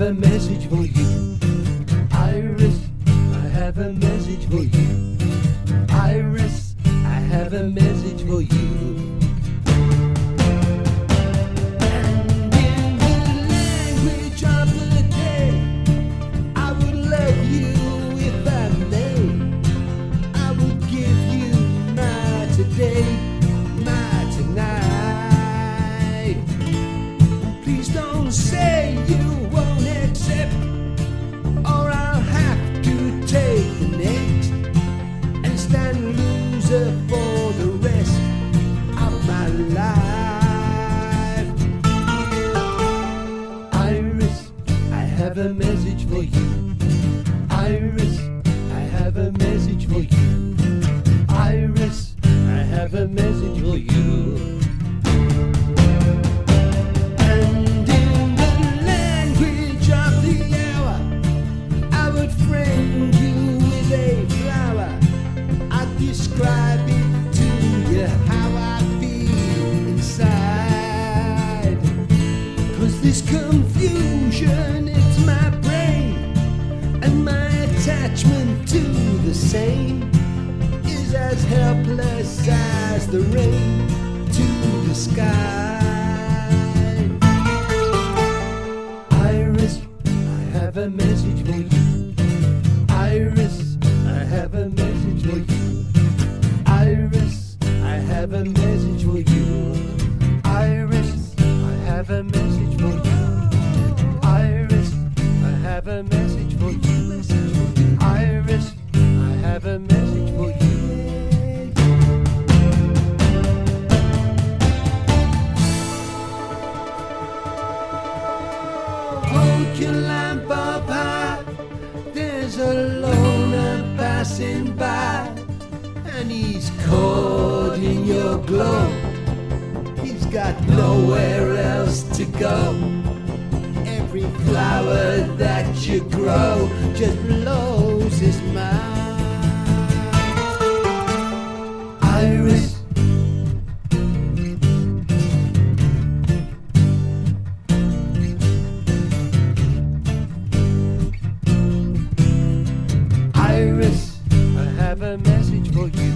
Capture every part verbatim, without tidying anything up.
a message for you. Iris, I have a message for you. Iris, I have a message for you. And in the language of the day, I would love you if I may. I would give you my today, my tonight. Please don't say you won't accept, or I'll have to take the next and stand loser for the rest of my life. Iris, I have a message for you. Iris, I have a message for you. Iris, I have a message for you. And in the language of the hour, I would friend you with a flower. I'd describe it to you how I feel inside. 'Cause this confusion, it's my brain, and my attachment to the same is as helpless as the rain to the sky. Iris, I have a message for you. Iris, I have a message for you. Iris, I have a message for you. Iris, I have a message for you. Iris, I have a message for you. Iris, I have a message for you. Hold your lamp up high, there's a loner passing by, and he's caught in your glow. He's got nowhere else to go. Every flower that you grow just blows his mind. Iris, Iris, I have a message for you.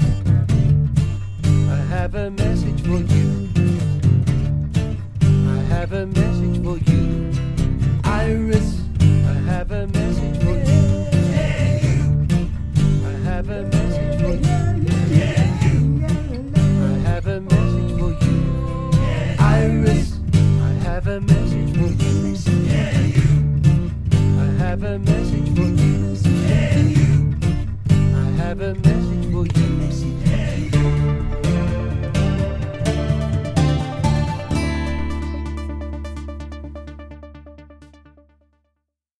I have a message for you. I have a message for you.